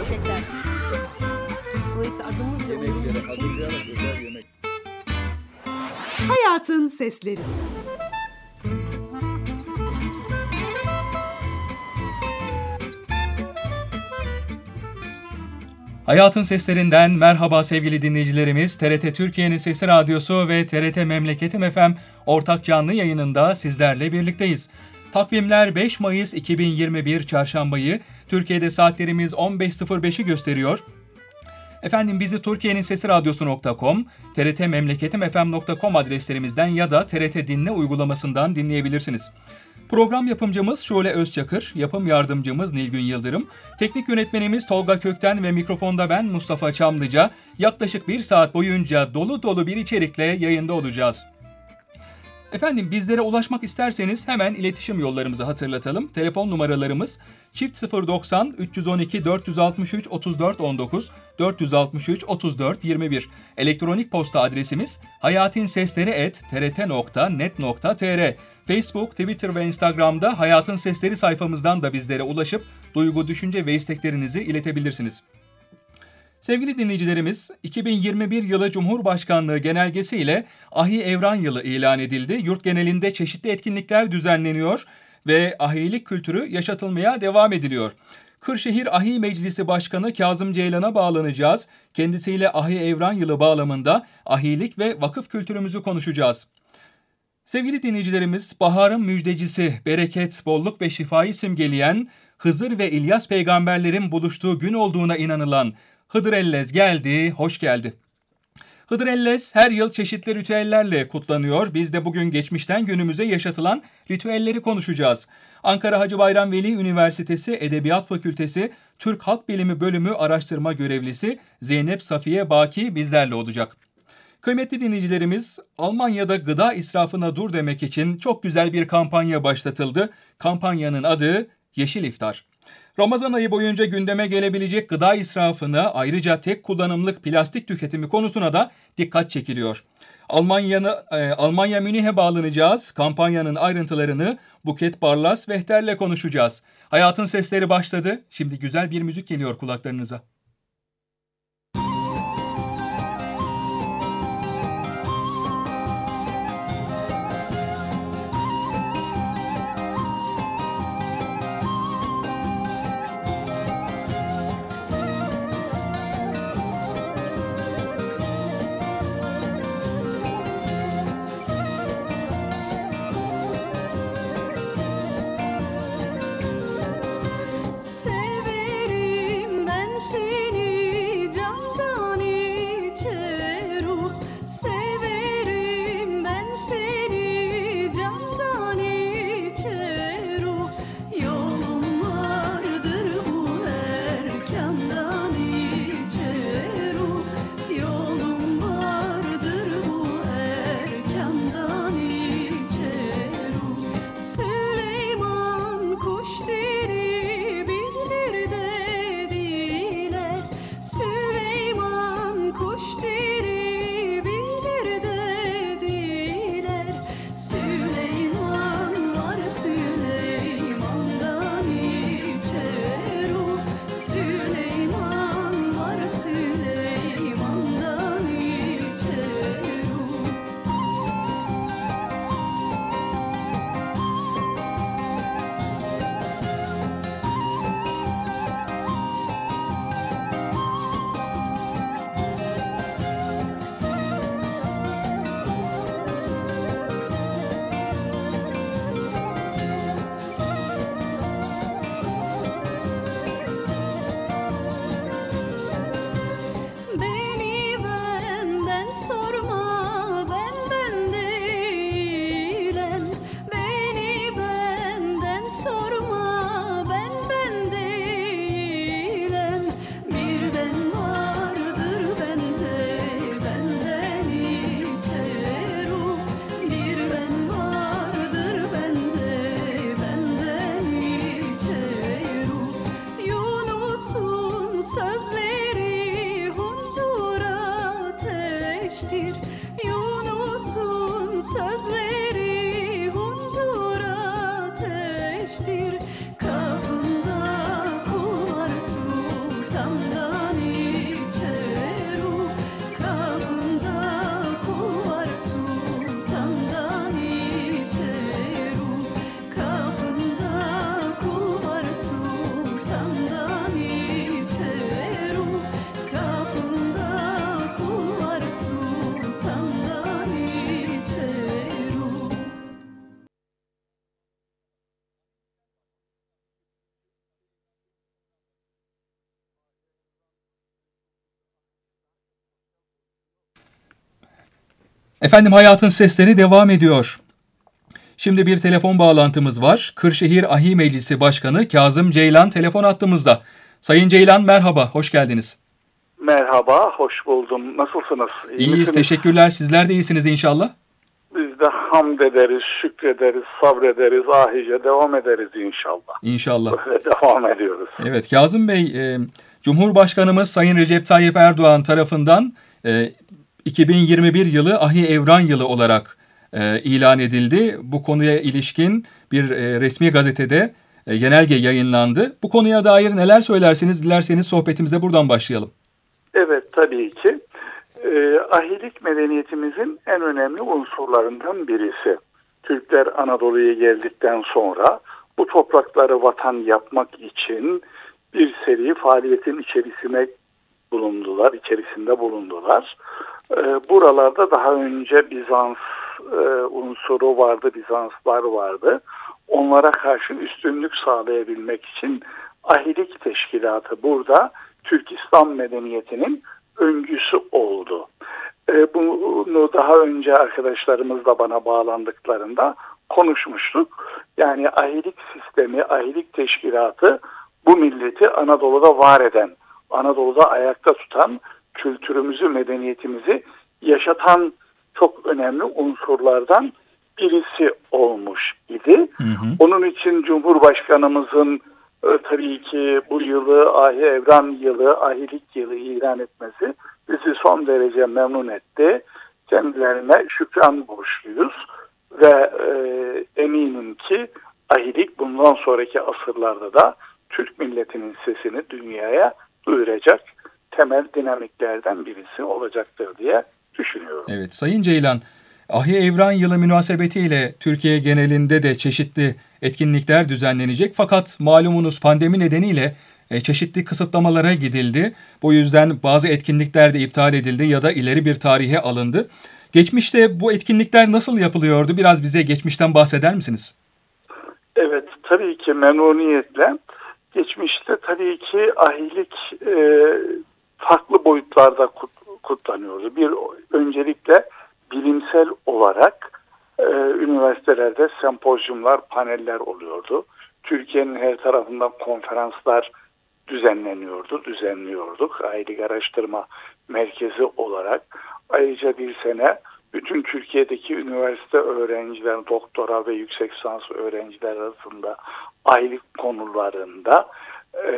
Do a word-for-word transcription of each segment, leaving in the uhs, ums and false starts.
poşetler. Dolayısıyla adımız ve umurumuz için... Hayatın Sesleri. Hayatın Seslerinden merhaba sevgili dinleyicilerimiz. T R T Türkiye'nin Sesi Radyosu ve T R T Memleketim F M ortak canlı yayınında sizlerle birlikteyiz. Takvimler beş Mayıs iki bin yirmi bir Çarşambayı, Türkiye'de saatlerimiz on beş sıfır beşi gösteriyor. Efendim bizi Türkiye'nin Sesi Radyosu nokta com, T R T Memleketim F M nokta com adreslerimizden ya da T R T Dinle uygulamasından dinleyebilirsiniz. Program yapımcımız Şule Özçakır, yapım yardımcımız Nilgün Yıldırım, teknik yönetmenimiz Tolga Kökten ve mikrofonda ben Mustafa Çamlıca. Yaklaşık bir saat boyunca dolu dolu bir içerikle yayında olacağız. Efendim bizlere ulaşmak isterseniz hemen iletişim yollarımızı hatırlatalım. Telefon numaralarımız çift sıfır doksan üç yüz on iki dört yüz altmış üç otuz dört on dokuz dört yüz altmış üç otuz dört yirmi bir. Elektronik posta adresimiz hayatinsesleri et t r t nokta net nokta t r. Facebook, Twitter ve Instagram'da Hayatın Sesleri sayfamızdan da bizlere ulaşıp duygu, düşünce ve isteklerinizi iletebilirsiniz. Sevgili dinleyicilerimiz, iki bin yirmi bir yılı Cumhurbaşkanlığı genelgesiyle Ahi Evran Yılı ilan edildi. Yurt genelinde çeşitli etkinlikler düzenleniyor ve ahilik kültürü yaşatılmaya devam ediliyor. Kırşehir Ahi Meclisi Başkanı Kazım Ceylan'a bağlanacağız. Kendisiyle Ahi Evran Yılı bağlamında ahilik ve vakıf kültürümüzü konuşacağız. Sevgili dinleyicilerimiz, baharın müjdecisi, bereket, bolluk ve şifayı simgeleyen Hızır ve İlyas peygamberlerin buluştuğu gün olduğuna inanılan Hıdrellez geldi, hoş geldi. Hıdrellez her yıl çeşitli ritüellerle kutlanıyor. Biz de bugün geçmişten günümüze yaşatılan ritüelleri konuşacağız. Ankara Hacı Bayram Veli Üniversitesi Edebiyat Fakültesi Türk Halk Bilimi Bölümü Araştırma Görevlisi Zeynep Safiye Baki bizlerle olacak. Kıymetli dinleyicilerimiz, Almanya'da gıda israfına dur demek için çok güzel bir kampanya başlatıldı. Kampanyanın adı Yeşil İftar. Ramazan ayı boyunca gündeme gelebilecek gıda israfına, ayrıca tek kullanımlık plastik tüketimi konusuna da dikkat çekiliyor. Almanya'nı, e, Almanya Münih'e bağlanacağız. Kampanyanın ayrıntılarını Buket Barlas Vehter'le konuşacağız. Hayatın Sesleri başladı. Şimdi güzel bir müzik geliyor kulaklarınıza. Severim ben seni candan içe ruh, severim ben seni candan içe ruh. Yolum vardır bu erkandan içe ruh, yolum vardır bu erkandan içe ruh. Süleyman kuş dili bilir dediler, Süleyman kuş dili bilir dediler. Efendim Hayatın Sesleri devam ediyor. Şimdi bir telefon bağlantımız var. Kırşehir Ahi Meclisi Başkanı Kazım Ceylan telefon hattımızda. Sayın Ceylan merhaba, hoş geldiniz. Merhaba, hoş buldum. Nasılsınız? İyi İyiyiz, misiniz? teşekkürler. Sizler de iyisiniz inşallah. Biz de hamd ederiz, şükrederiz, sabrederiz, ahice devam ederiz inşallah. İnşallah. Böyle devam ediyoruz. Evet, Kazım Bey, e, Cumhurbaşkanımız Sayın Recep Tayyip Erdoğan tarafından e, iki bin yirmi bir yılı Ahi Evran yılı olarak e, ilan edildi. Bu konuya ilişkin bir e, resmi gazetede e, genelge yayınlandı. Bu konuya dair neler söylersiniz? Dilerseniz sohbetimize buradan başlayalım. Evet, tabii ki. E, ahilik medeniyetimizin en önemli unsurlarından birisi. Türkler Anadolu'ya geldikten sonra bu toprakları vatan yapmak için bir seri faaliyetin içerisine bulundular, içerisinde bulundular. E, buralarda daha önce Bizans e, unsuru vardı, Bizanslar vardı. Onlara karşı üstünlük sağlayabilmek için ahilik teşkilatı burada Türk İslam medeniyetinin öncüsü oldu. E, bunu daha önce arkadaşlarımız da bana bağlandıklarında konuşmuştuk. Yani ahilik sistemi, ahilik teşkilatı bu milleti Anadolu'da var eden, Anadolu'da ayakta tutan, kültürümüzü, medeniyetimizi yaşatan çok önemli unsurlardan birisi olmuş idi. Hı hı. Onun için Cumhurbaşkanımızın e, tabii ki bu yılı Ahi Evran yılı, ahilik yılı ilan etmesi bizi son derece memnun etti. Kendilerine şükran borçluyuz ve e, eminim ki ahilik bundan sonraki asırlarda da Türk milletinin sesini dünyaya duyuracak temel dinamiklerden birisi olacaktır diye düşünüyorum. Evet, Sayın Ceylan, Ahi Evran yılı münasebetiyle Türkiye genelinde de çeşitli etkinlikler düzenlenecek. Fakat malumunuz pandemi nedeniyle çeşitli kısıtlamalara gidildi. Bu yüzden bazı etkinlikler de iptal edildi ya da ileri bir tarihe alındı. Geçmişte bu etkinlikler nasıl yapılıyordu? Biraz bize geçmişten bahseder misiniz? Evet, tabii ki memnuniyetle. Geçmişte tabii ki ahilik e, farklı boyutlarda kut, kutlanıyordu. Bir öncelikle bilimsel olarak e, üniversitelerde sempozyumlar, paneller oluyordu. Türkiye'nin her tarafından konferanslar düzenleniyordu, düzenliyorduk. Ahilik Araştırma Merkezi olarak. Ayrıca bir sene bütün Türkiye'deki üniversite öğrenciler, doktora ve yüksek lisans öğrenciler arasında ahilik konularında e,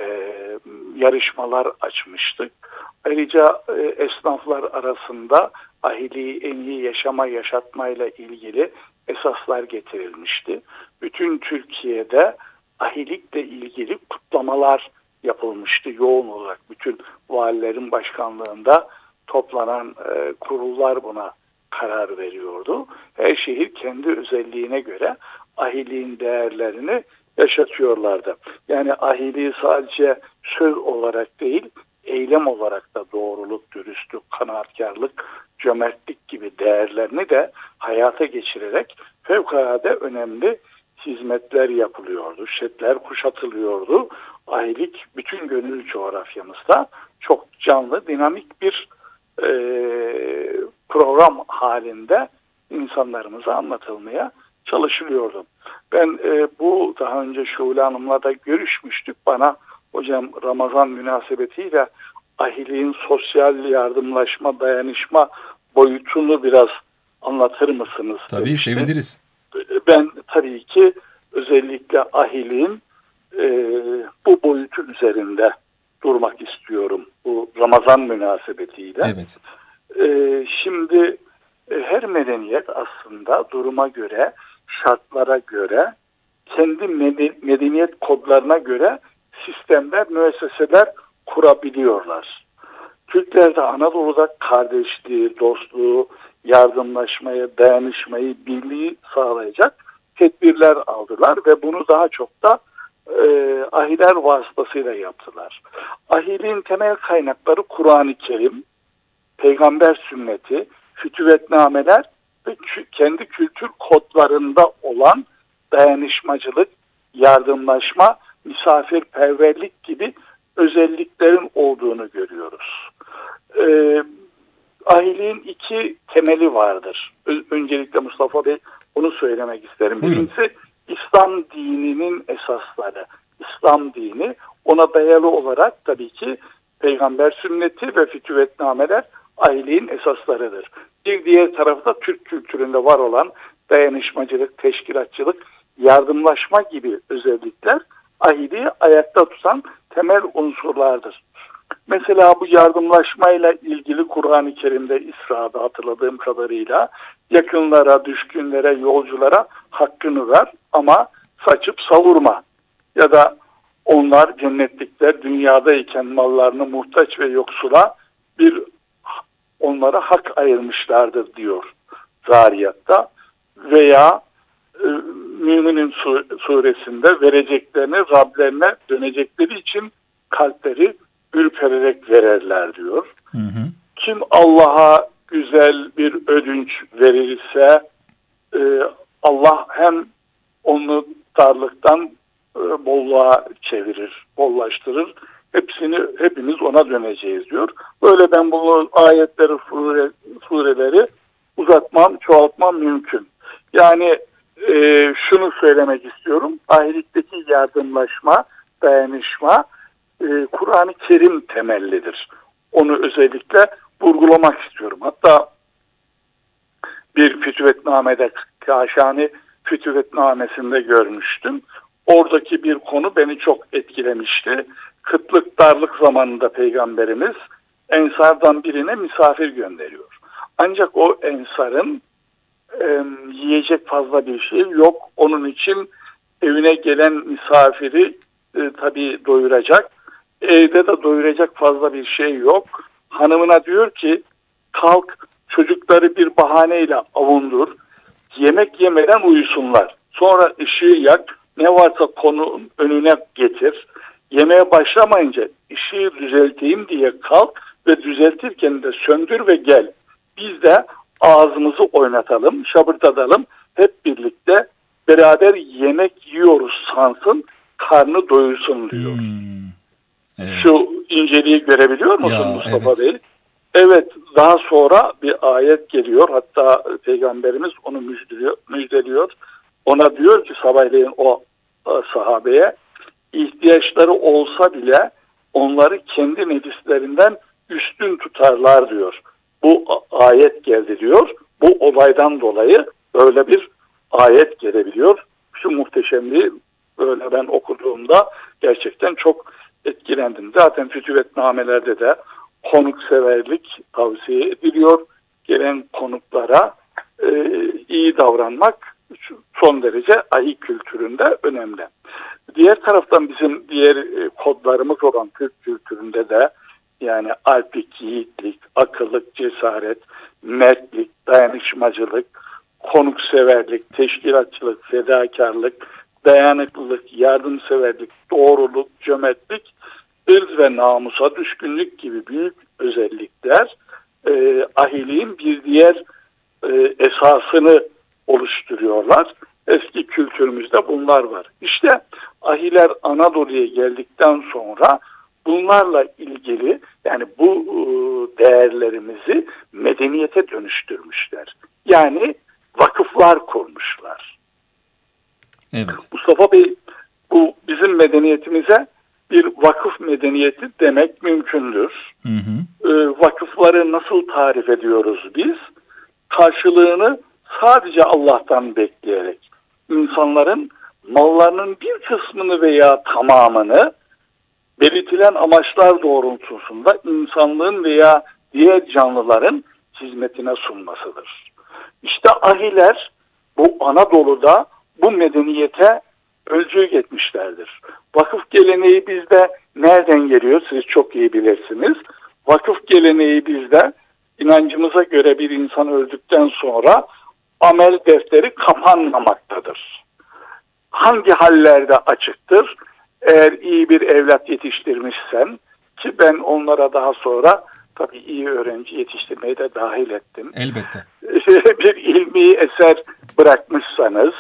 yarışmalar açmıştık. Ayrıca e, esnaflar arasında ahiliği en iyi yaşama yaşatmayla ilgili esaslar getirilmişti. Bütün Türkiye'de ahilikle ilgili kutlamalar yapılmıştı yoğun olarak. Bütün valilerin başkanlığında toplanan e, kurullar buna karar veriyordu. Her şehir kendi özelliğine göre ahiliğin değerlerini yaşatıyorlardı. Yani ahiliği sadece söz olarak değil, eylem olarak da doğruluk, dürüstlük, kanaatkarlık, cömertlik gibi değerlerini de hayata geçirerek fevkalade önemli hizmetler yapılıyordu. Şetler kuşatılıyordu. Ahilik bütün gönül coğrafyamızda çok canlı, dinamik bir e, program halinde insanlarımıza anlatılmaya çalışılıyordu. Ben e, bu daha önce Şule Hanım'la da görüşmüştük. Bana hocam Ramazan münasebetiyle ahiliğin sosyal yardımlaşma, dayanışma boyutunu biraz anlatır mısınız? Tabii demiştim. seviniriz. Ben tabii ki özellikle ahiliğin e, bu boyutu üzerinde durmak istiyorum. Bu Ramazan münasebetiyle. Evet. E, şimdi e, her medeniyet aslında duruma göre, şartlara göre, kendi medeniyet kodlarına göre sistemler, müesseseler kurabiliyorlar. Türkler de Anadolu'da kardeşliği, dostluğu, yardımlaşmayı, dayanışmayı, birliği sağlayacak tedbirler aldılar ve bunu daha çok da e, ahiler vasıtasıyla yaptılar. Ahiliğin temel kaynakları Kur'an-ı Kerim, peygamber sünneti, fütüvetnameler ve kü- kendi kültür kodlarında olan dayanışmacılık, yardımlaşma, misafirperverlik gibi özelliklerin olduğunu görüyoruz. Ee, ahiliğin iki temeli vardır. Ö- öncelikle Mustafa Bey bunu söylemek isterim. Buyurun. Birincisi İslam dininin esasları. İslam dini, ona dayalı olarak tabii ki peygamber sünneti ve fütüvetnameler ahiliğin esaslarıdır. Bir diğer tarafı da Türk kültüründe var olan dayanışmacılık, teşkilatçılık, yardımlaşma gibi özellikler ahiliği ayakta tutan temel unsurlardır. Mesela bu yardımlaşmayla ilgili Kur'an-ı Kerim'de İsra'da hatırladığım kadarıyla yakınlara, düşkünlere, yolculara hakkını ver ama saçıp savurma. Ya da onlar cennetlikler dünyadayken mallarını muhtaç ve yoksula bir onlara hak ayırmışlardır diyor Zariyat'ta. Veya e, Müminin suresinde vereceklerini Rablerine dönecekleri için kalpleri ürpererek verirler diyor. Hı hı. Kim Allah'a güzel bir ödünç verirse e, Allah hem onu darlıktan e, bolluğa çevirir, bollaştırır. Hepsini hepimiz ona döneceğiz diyor. Böyle ben bu ayetleri, sure, sureleri uzatmam, çoğaltmam mümkün. Yani e, şunu söylemek istiyorum. Ahirеттeki yardımlaşma, dayanışma e, Kur'an-ı Kerim temellidir. Onu özellikle vurgulamak istiyorum. Hatta bir fütüvetnamede, Kaşani fütüvetnamesinde görmüştüm. Oradaki bir konu beni çok etkilemişti. Kıtlık, darlık zamanında Peygamberimiz ensardan birine misafir gönderiyor. Ancak o ensarın e, yiyecek fazla bir şey yok. Onun için evine gelen misafiri e, tabii doyuracak. Evde de doyuracak fazla bir şey yok. Hanımına diyor ki kalk çocukları bir bahaneyle avundur. Yemek yemeden uyusunlar. Sonra ışığı yak. Ne varsa konunun önüne getir. Yemeğe başlamayınca ışığı düzelteyim diye kalk ve düzeltirken de söndür ve gel. Biz de ağzımızı oynatalım, şabırtatalım. Hep birlikte beraber yemek yiyoruz sansın, karnı doyursun diyor. Hmm. Evet. Şu inceliği görebiliyor musun Ya, Mustafa evet. Bey? Evet, daha sonra bir ayet geliyor. Hatta Peygamberimiz onu müjdeliyor. müjdeliyor. Ona diyor ki sabahleyin o sahabeye, ihtiyaçları olsa bile onları kendi nefislerinden üstün tutarlar diyor. Bu ayet geldi diyor. Bu olaydan dolayı böyle bir ayet gelebiliyor. Şu muhteşemliği böyle ben okuduğumda gerçekten çok etkilendim. Zaten fütüvetnamelerde de konukseverlik tavsiye ediliyor. Gelen konuklara e, iyi davranmak son derece ahi kültüründe önemli. Diğer taraftan bizim diğer e, kodlarımız olan Türk kültüründe de yani alplik, yiğitlik, akıllık, cesaret, mertlik, dayanışmacılık, konukseverlik, teşkilatçılık, fedakarlık, dayanıklılık, yardımseverlik, doğruluk, cömertlik, ırz ve namusa düşkünlük gibi büyük özellikler e, ahiliğin bir diğer e, esasını oluşturuyorlar. Eski kültürümüzde bunlar var. İşte ahiler Anadolu'ya geldikten sonra bunlarla ilgili yani bu e, değerlerimizi medeniyete dönüştürmüşler. Yani vakıflar kurmuşlar. Evet. Mustafa Bey, bu bizim medeniyetimize bir vakıf medeniyeti demek mümkündür. Hı hı. E, vakıfları nasıl tarif ediyoruz biz? Karşılığını sadece Allah'tan bekleyerek insanların mallarının bir kısmını veya tamamını belirtilen amaçlar doğrultusunda insanlığın veya diğer canlıların hizmetine sunmasıdır. İşte ahiler bu Anadolu'da bu medeniyete öncülük etmişlerdir. Vakıf geleneği bizde nereden geliyor? Siz çok iyi bilirsiniz. Vakıf geleneği bizde inancımıza göre bir insan öldükten sonra amel defteri kapanmamaktadır. Hangi hallerde açıktır? Eğer iyi bir evlat yetiştirmişsen, ki ben onlara daha sonra tabii iyi öğrenci yetiştirmeyi de dahil ettim. Elbette. Bir ilmi eser bırakmışsanız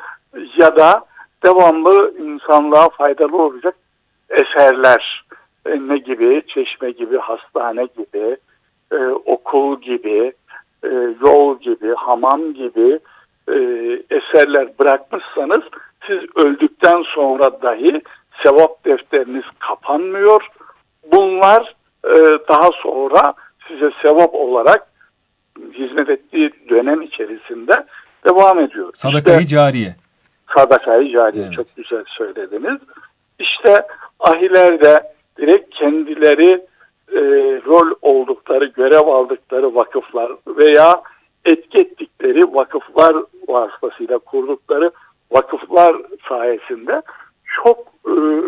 ya da devamlı insanlığa faydalı olacak eserler, ne gibi? Çeşme gibi, hastane gibi, e, okul gibi, e, yol gibi, hamam gibi e, eserler bırakmışsanız siz öldükten sonra dahi sevap defteriniz kapanmıyor. Bunlar e, daha sonra size sevap olarak hizmet ettiği dönem içerisinde devam ediyor. Sadaka-i İşte, cariye. Sadaka-i cariye, Evet. çok güzel söylediniz. İşte ahiler de direkt kendileri e, rol oldukları, görev aldıkları vakıflar veya etki ettikleri vakıflar vasıtasıyla kurdukları vakıflar sayesinde çok e,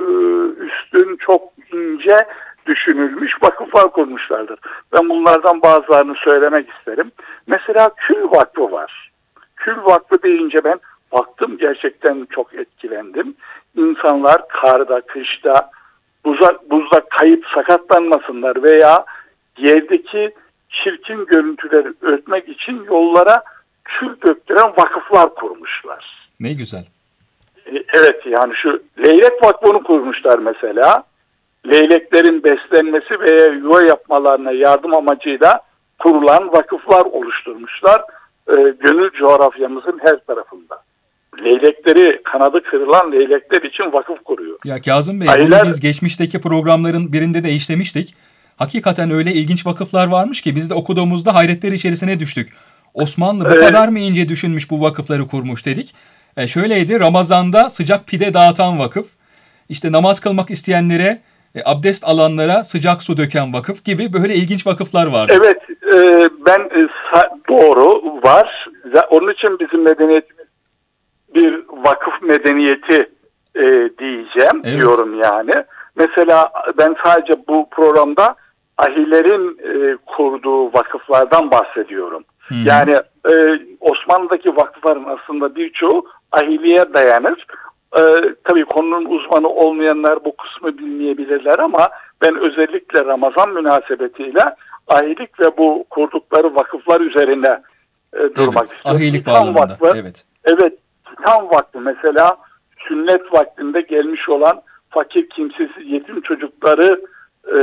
üstün, çok ince düşünülmüş vakıflar kurmuşlardır. Ben bunlardan bazılarını söylemek isterim. Mesela Kül Vakfı var. Kül Vakfı deyince ben baktım, gerçekten çok etkilendim. İnsanlar karda, kışta, buza, buzda kayıp sakatlanmasınlar veya yerdeki çirkin görüntüleri örtmek için yollara kül döktüren vakıflar kurmuşlar. Ne güzel. Evet, yani şu Leylek Vakfı'nı kurmuşlar mesela. Leyleklerin beslenmesi veya yuva yapmalarına yardım amacıyla kurulan vakıflar oluşturmuşlar. Ee, gönül coğrafyamızın her tarafında. Leylekleri, kanadı kırılan leylekler için vakıf kuruyor. Ya Kazım Bey, Aileler... bunu biz geçmişteki programların birinde de işlemiştik. Hakikaten öyle ilginç vakıflar varmış ki biz de okuduğumuzda hayretler içerisine düştük. Osmanlı bu Evet. kadar mı ince düşünmüş, bu vakıfları kurmuş dedik. E şöyleydi, Ramazan'da sıcak pide dağıtan vakıf, işte namaz kılmak isteyenlere, e, abdest alanlara sıcak su döken vakıf gibi böyle ilginç vakıflar vardı. Evet, e, ben e, sa- doğru var. Onun için bizim medeniyetimiz bir vakıf medeniyeti e, diyeceğim, Evet. diyorum yani. Mesela ben sadece bu programda ahilerin e, kurduğu vakıflardan bahsediyorum. Hı. Yani e, Osmanlı'daki vakıfların aslında birçoğu ahiliye dayanır. E, tabii konunun uzmanı olmayanlar bu kısmı bilmeyebilirler ama ben özellikle Ramazan münasebetiyle ahilik ve bu kurdukları vakıflar üzerine e, durmak Evet, istiyorum. ahilik Titan bağlamında. Vakfı, Evet. evet, Titan Vakfı mesela sünnet vaktinde gelmiş olan fakir, kimsesiz, yetim çocukları e,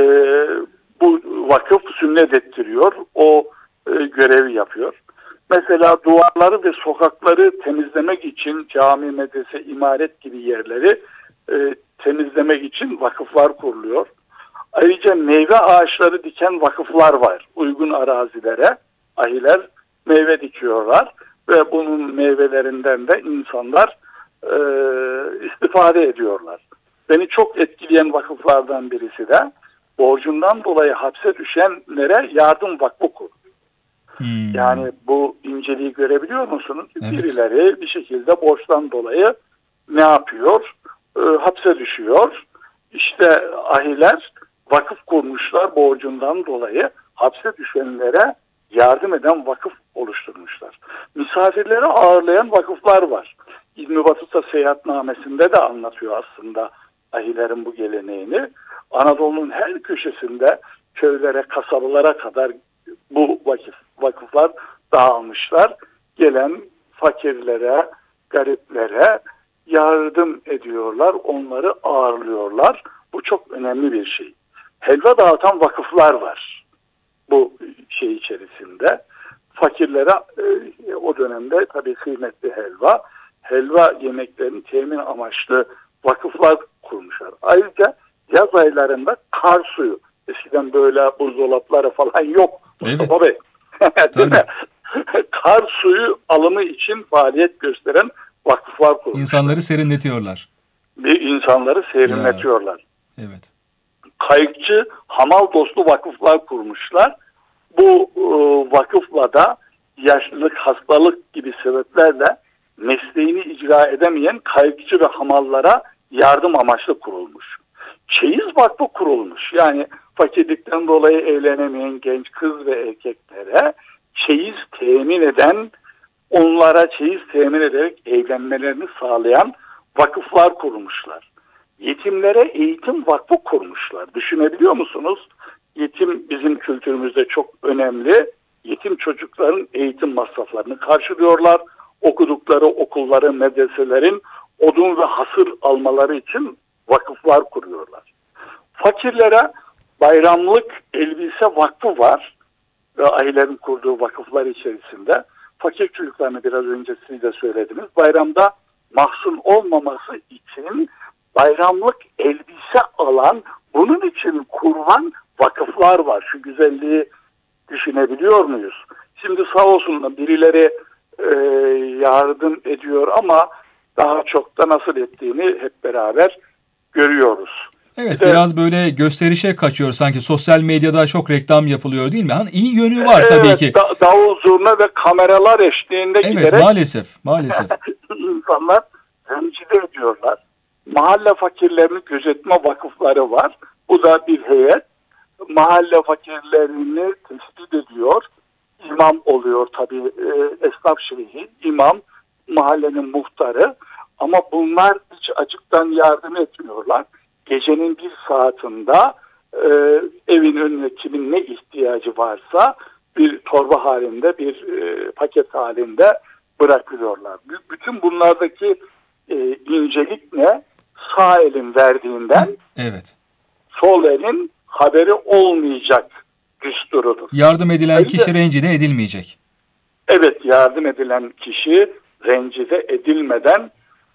bu vakıf sünnet ettiriyor. O e, görevi yapıyor. Mesela duvarları ve sokakları temizlemek için cami, medrese, imaret gibi yerleri e, temizlemek için vakıflar kuruluyor. Ayrıca meyve ağaçları diken vakıflar var. Uygun arazilere ahiler meyve dikiyorlar ve bunun meyvelerinden de insanlar e, istifade ediyorlar. Beni çok etkileyen vakıflardan birisi de borcundan dolayı hapse düşenlere yardım vakfı kurdu. Hmm. Yani bu inceliği görebiliyor musunuz? Evet. Birileri bir şekilde borçtan dolayı ne yapıyor? E, hapse düşüyor. İşte ahiler vakıf kurmuşlar, borcundan dolayı hapse düşenlere yardım eden vakıf oluşturmuşlar. Misafirleri ağırlayan vakıflar var. İbn-i Battuta seyahatnamesinde de anlatıyor aslında ahilerin bu geleneğini. Anadolu'nun her köşesinde köylere, kasabalara kadar bu vakıf, vakıflar dağılmışlar. Gelen fakirlere, gariplere yardım ediyorlar, onları ağırlıyorlar. Bu çok önemli bir şey. Helva dağıtan vakıflar var bu şey içerisinde. Fakirlere e, o dönemde tabii kıymetli helva, helva yemeklerini temin amaçlı vakıflar kurmuşlar. Ayrıca yaz aylarında kar suyu, eskiden böyle buzdolapları falan yok Mustafa Evet. Bey. Değil mi? Kar suyu alımı için faaliyet gösteren vakıflar kurmuşlar. İnsanları serinletiyorlar. Bir insanları serinletiyorlar. Evet. Kayıkçı, hamal dostu vakıflar kurmuşlar. Bu e, vakıfla da yaşlılık, hastalık gibi sebeplerle mesleğini icra edemeyen kayıkçı ve hamallara yardım amaçlı kurulmuş. Çeyiz Vakfı kurulmuş. Yani fakirlikten dolayı evlenemeyen genç kız ve erkeklere çeyiz temin eden, onlara çeyiz temin ederek evlenmelerini sağlayan vakıflar kurmuşlar. Yetimlere eğitim vakfı kurmuşlar. Düşünebiliyor musunuz? Yetim bizim kültürümüzde çok önemli. Yetim çocukların eğitim masraflarını karşılıyorlar. Okudukları okulların, medreselerin odun ve hasır almaları için vakıflar kuruyorlar. Fakirlere bayramlık elbise vakfı var. ve ahilerin kurduğu vakıflar içerisinde fakir çocuklarını biraz önce siz de söylediniz. Bayramda mahzun olmaması için bayramlık elbise alan, bunun için kurulan vakıflar var. Şu güzelliği düşünebiliyor muyuz? Şimdi sağ olsun birileri e, yardım ediyor ama daha çok da nasıl ettiğini hep beraber görüyoruz. Evet, de, biraz böyle gösterişe kaçıyor sanki. Sosyal medyada çok reklam yapılıyor değil mi? Hani iyi yönü var tabii evet, ki. Da, davul zurna ve kameralar eşliğinde Evet, giderek maalesef, maalesef. insanlar rencide ediyorlar. Mahalle fakirlerini gözetme vakıfları var. Bu da bir heyet. Mahalle fakirlerini tespit ediyor. İmam oluyor tabii, e, esnaf şeyhi, imam, mahallenin muhtarı. Ama bunlar hiç açıktan yardım etmiyorlar. Gecenin bir saatinde e, evin önüne kimin ne ihtiyacı varsa bir torba halinde, bir e, paket halinde bırakıyorlar. B- bütün bunlardaki e, incelik ne? Sağ elin verdiğinden Evet. sol elin haberi olmayacak düsturudur. Yardım edilen Ayrıca, kişi rencide edilmeyecek. Evet, yardım edilen kişi rencide edilmeden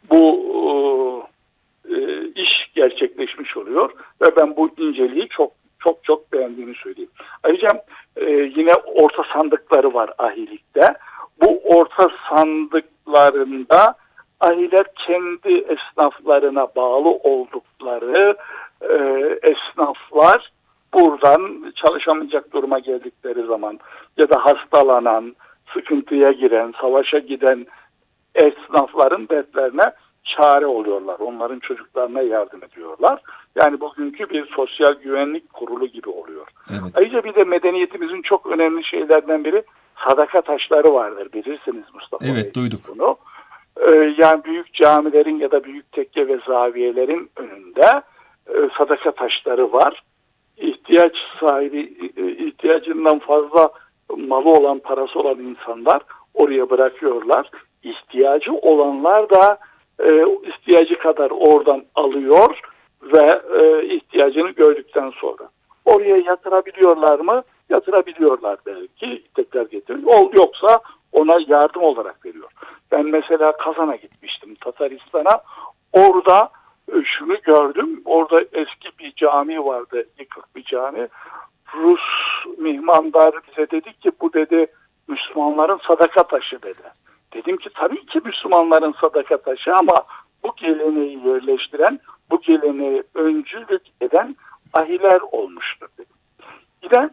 bu e, iş gerçekleşmiş oluyor ve ben bu inceliği çok çok çok beğendiğimi söyleyeyim. Ayrıca e, yine orta sandıkları var ahilikte. Bu orta sandıklarında ahiler kendi esnaflarına bağlı oldukları e, esnaflar buradan çalışamayacak duruma geldikleri zaman ya da hastalanan, sıkıntıya giren, savaşa giden esnafların dertlerine çare oluyorlar. Onların çocuklarına yardım ediyorlar. Yani bugünkü bir sosyal güvenlik kurulu gibi oluyor. Evet. Ayrıca bir de medeniyetimizin çok önemli şeylerden biri sadaka taşları vardır. Bilirsiniz Mustafa Bey. Evet, duyduk. Bunu. Ee, yani büyük camilerin ya da büyük tekke ve zaviyelerin önünde e, sadaka taşları var. İhtiyaç sahibi, ihtiyacından fazla malı olan, parası olan insanlar oraya bırakıyorlar. İhtiyacı olanlar da e, ihtiyacı kadar oradan alıyor ve e, ihtiyacını gördükten sonra oraya yatırabiliyorlar mı? Yatırabiliyorlar belki, tekrar getiriyor. Yoksa ona yardım olarak veriyor. Ben mesela Kazan'a gitmiştim, Tataristan'a. Orada e, şunu gördüm. Orada eski bir cami vardı, yıkık bir cami. Rus mihmandar bize dedi ki bu dedi Müslümanların sadaka taşı dedi. Dedim ki tabii ki Müslümanların sadaka taşı ama bu geleneği yerleştiren, bu geleneği öncülük eden ahiler olmuştur dedim. Bir de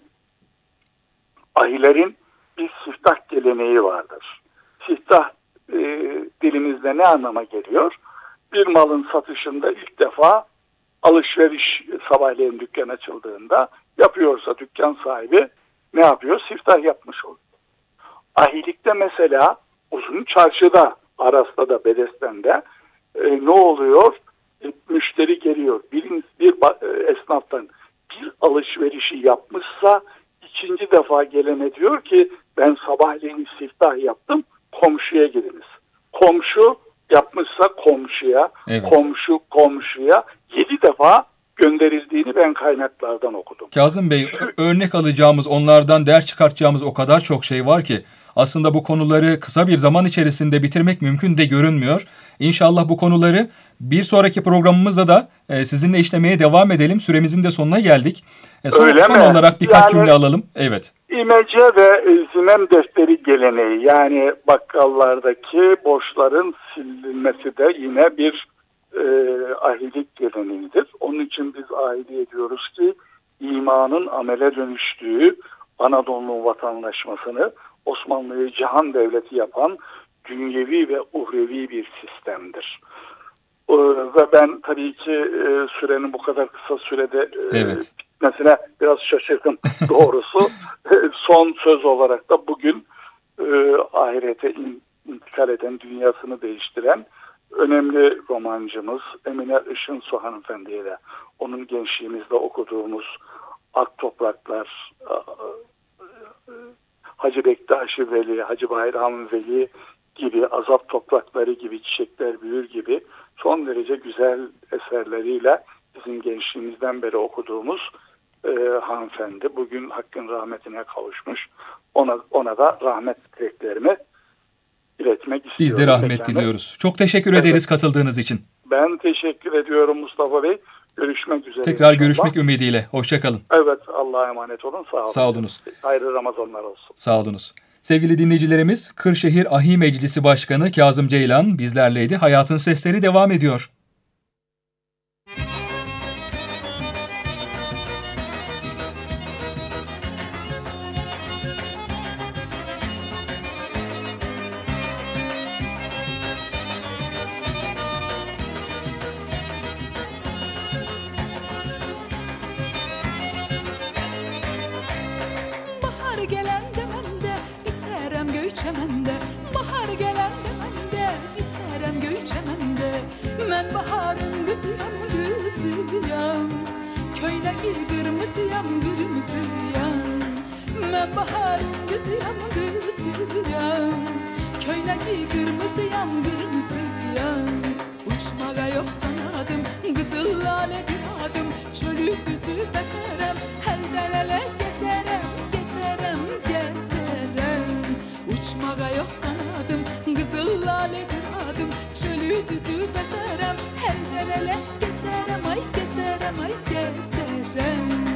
ahilerin bir siftah geleneği vardır. Siftah e, dilimizde ne anlama geliyor? Bir malın satışında ilk defa alışveriş sabahleyin dükkan açıldığında yapıyorsa dükkan sahibi ne yapıyor? Siftah yapmış oluyor. Ahilikte mesela Uzun Çarşı'da, Aras'ta da, Bedesten'de e, ne oluyor? E, müşteri geliyor. Bir, bir e, esnaftan bir alışverişi yapmışsa ikinci defa gelene diyor ki ben sabahleyin siftah yaptım, komşuya gidiniz. Komşu yapmışsa komşuya, evet. komşu komşuya yedi defa gönderildiğini ben kaynaklardan okudum. Kazım Bey, örnek alacağımız, onlardan ders çıkartacağımız o kadar çok şey var ki aslında bu konuları kısa bir zaman içerisinde bitirmek mümkün de görünmüyor. İnşallah bu konuları bir sonraki programımızda da e, sizinle işlemeye devam edelim. Süremizin de sonuna geldik. E, son, Öyle son mi? olarak birkaç Yani, cümle alalım. Evet. İmece ve zimem defteri geleneği, yani bakkallardaki borçların silinmesi de yine bir e, ahilik geleneğidir. Onun için biz ahide ediyoruz ki imanın amele dönüştüğü Anadolu'nun vatandaşmasını Osmanlı'yı cihan devleti yapan dünyevi ve uhrevi bir sistemdir. Ee, ve ben tabii ki e, sürenin bu kadar kısa sürede e, evet. bitmesine biraz şaşırdım doğrusu. Son söz olarak da bugün e, ahirete in, intikal eden, dünyasını değiştiren önemli romancımız Emine Işınsu hanımefendiye de onun gençliğimizde okuduğumuz Ak Topraklar, Hacı Bektaş-ı Veli, Hacı Bayram Veli gibi, Azap Toprakları gibi, Çiçekler Büyür gibi son derece güzel eserleriyle bizim gençliğimizden beri okuduğumuz e, hanımefendi. Bugün hakkın rahmetine kavuşmuş. Ona ona da rahmet dileklerimi iletmek istiyorum. Biz de rahmet Tekrar. diliyoruz. Çok teşekkür Evet. ederiz katıldığınız için. Ben teşekkür ediyorum Mustafa Bey. Görüşmek üzere. Tekrar inşallah. görüşmek ümidiyle. Hoşçakalın. Evet, Allah'a emanet olun. Sağ olun. Sağ olunuz. Hayırlı Ramazanlar olsun. Sağ olunuz. Sevgili dinleyicilerimiz, Kırşehir Ahi Meclisi Başkanı Kazım Ceylan bizlerleydi. Hayatın Sesleri devam ediyor. Bahar gelende mende biterem göçemende. Bahar gelende mende biterem göçemende. Men baharın kızıyam kızıyam. Köyneki kırmızıyam kırmızıyam. Men baharın kızıyam kızıyam. Köyneki kırmızıyam kırmızıyam. Uçmağa yok kanadım, kızıl laledir adım. Çölü düzü bezerem, elden ele gezerem, gezerem, gezerem. Uçmağa yok kanadım, kızıl laledir adım. Çölü düzü bezerem, elden ele gezerem, ay gezerem, ay gezerem.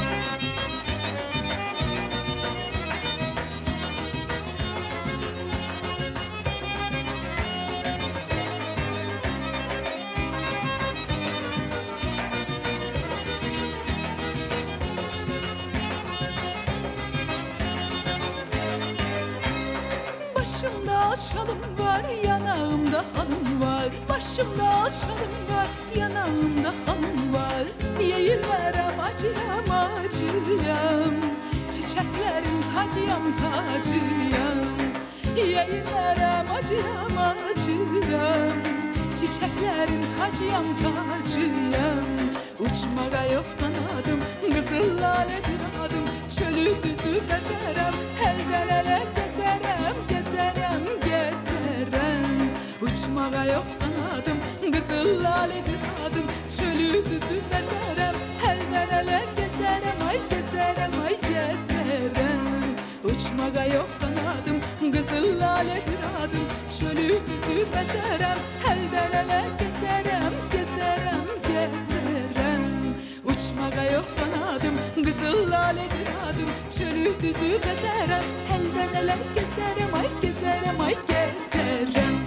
Başımda şalım var, yanağımda halım var. Başımda şalım var, yanağımda halım var. Yeğilmerem acıyam acıyam. Çiçeklerin tacıyam tacıyam. Yeğilmerem acıyam acıyam. Çiçeklerin tacıyam tacıyam. Uçmağa yok kanadım, kızıl laledir adım. Çölü düzü bezerem, elden ele gezerem, gezerem, gezerem. Uçmağa yok kanadım, kızıl laledir adım. Çölü düzü bezerem, elden ele gezerem, ay gezerem, ay gezerem. Uçmağa yok kanadım, kızıl laledir adım. Çölü düzü bezerem, elden ele gezerem, gezerem, gezerem. Uçmağa yok kanadım, kızıl laledir adım. Çölü düzü bezerem, elden ele gezerem, ay gezerem, ay gezerem.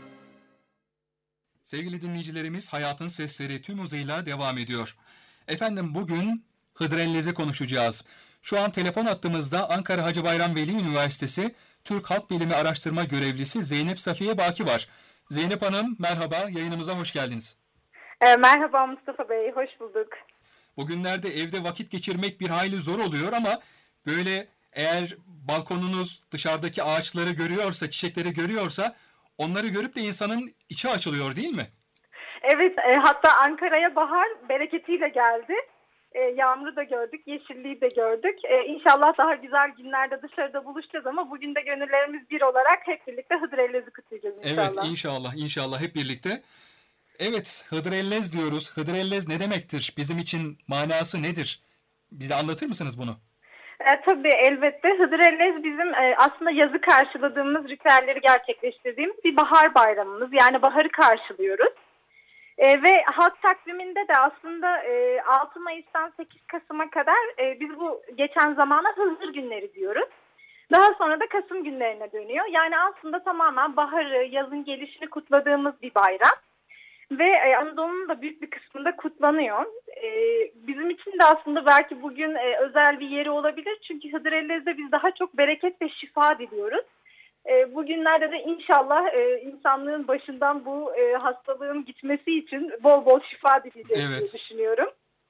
Sevgili dinleyicilerimiz, Hayatın Sesleri tüm hızıyla devam ediyor. Efendim, bugün Hıdrellez'i konuşacağız. Şu an telefon hattımızda Ankara Hacı Bayram Veli Üniversitesi Türk Halk Bilimi Araştırma Görevlisi Zeynep Safiye Baki var. Zeynep Hanım, merhaba, yayınımıza hoş geldiniz. E, merhaba Mustafa Bey, hoş bulduk. Bugünlerde evde vakit geçirmek bir hayli zor oluyor ama böyle eğer balkonunuz dışarıdaki ağaçları görüyorsa, çiçekleri görüyorsa onları görüp de insanın içi açılıyor, değil mi? Evet, e, hatta Ankara'ya bahar bereketiyle geldi. E, yağmuru da gördük, yeşilliği de gördük. E, İnşallah daha güzel günlerde dışarıda buluşacağız ama bugün de gönüllerimiz bir olarak hep birlikte Hıdrellez'i kutlayacağız inşallah. Evet, inşallah, inşallah hep birlikte. Evet, Hıdrellez diyoruz. Hıdrellez ne demektir? Bizim için manası nedir? Bize anlatır mısınız bunu? E, tabii elbette. Hıdrellez bizim e, aslında yazı karşıladığımız ritüelleri gerçekleştirdiğimiz bir bahar bayramımız. Yani baharı karşılıyoruz. E, ve halk takviminde de aslında e, altı Mayıs'tan sekiz Kasım'a kadar e, biz bu geçen zamana Hızır günleri diyoruz. Daha sonra da Kasım günlerine dönüyor. Yani aslında tamamen baharı, yazın gelişini kutladığımız bir bayram. Ve e, Anadolu'nun da büyük bir kısmında kutlanıyor. E, bizim için de aslında belki bugün e, özel bir yeri olabilir. Çünkü Hıdrellez'de biz daha çok bereket ve şifa diliyoruz. E, bugünlerde de inşallah e, insanlığın başından bu e, hastalığın gitmesi için bol bol şifa dileyeceğiz Evet. diye düşünüyorum.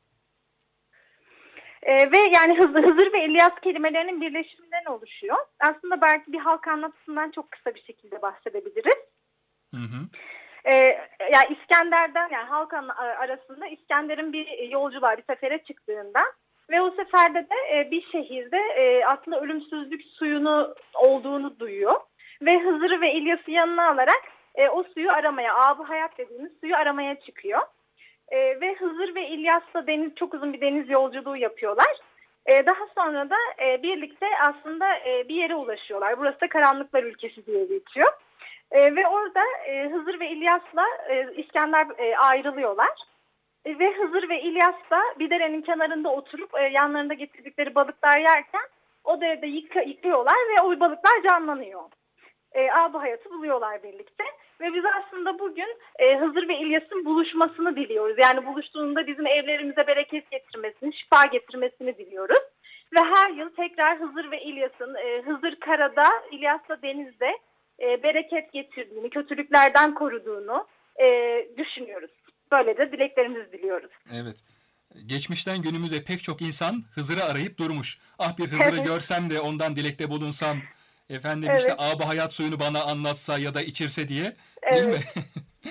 E, ve yani Hızır, Hızır ve İlyas kelimelerinin birleşiminden oluşuyor. Aslında belki bir halk anlatısından çok kısa bir şekilde bahsedebiliriz. Hı hı. Ee, yani İskender'den yani halk arasında İskender'in bir yolcu var bir sefere çıktığında ve o seferde de e, bir şehirde e, aslında ölümsüzlük suyunu olduğunu duyuyor ve Hızır'ı ve İlyas'ı yanına alarak e, o suyu aramaya, Ab-ı Hayat dediğimiz suyu aramaya çıkıyor. E, ve Hızır ve İlyas'la deniz çok uzun bir deniz yolculuğu yapıyorlar. E, daha sonra da e, birlikte aslında e, bir yere ulaşıyorlar. Burası da Karanlıklar Ülkesi diye geçiyor. E, ve orada e, Hızır ve İlyas'la e, İskender e, ayrılıyorlar. E, ve Hızır ve İlyas da bir derenin kenarında oturup e, yanlarında getirdikleri balıklar yerken o derede yıka, yıkıyorlar ve o balıklar canlanıyor. E, ab hayatı buluyorlar birlikte. Ve biz aslında bugün e, Hızır ve İlyas'ın buluşmasını diliyoruz. Yani buluştuğunda bizim evlerimize bereket getirmesini, şifa getirmesini diliyoruz. Ve her yıl tekrar Hızır ve İlyas'ın e, Hızır karada, İlyas da denizde e, bereket getirdiğini, kötülüklerden koruduğunu e, düşünüyoruz. Böyle de dileklerimizi diliyoruz. Evet. Geçmişten günümüze pek çok insan Hızır'ı arayıp durmuş. Ah bir Hızır'ı Evet. görsem de ondan dilekte bulunsam, efendim Evet. işte ab hayat suyunu bana anlatsa ya da içirse diye, değil Evet. mi?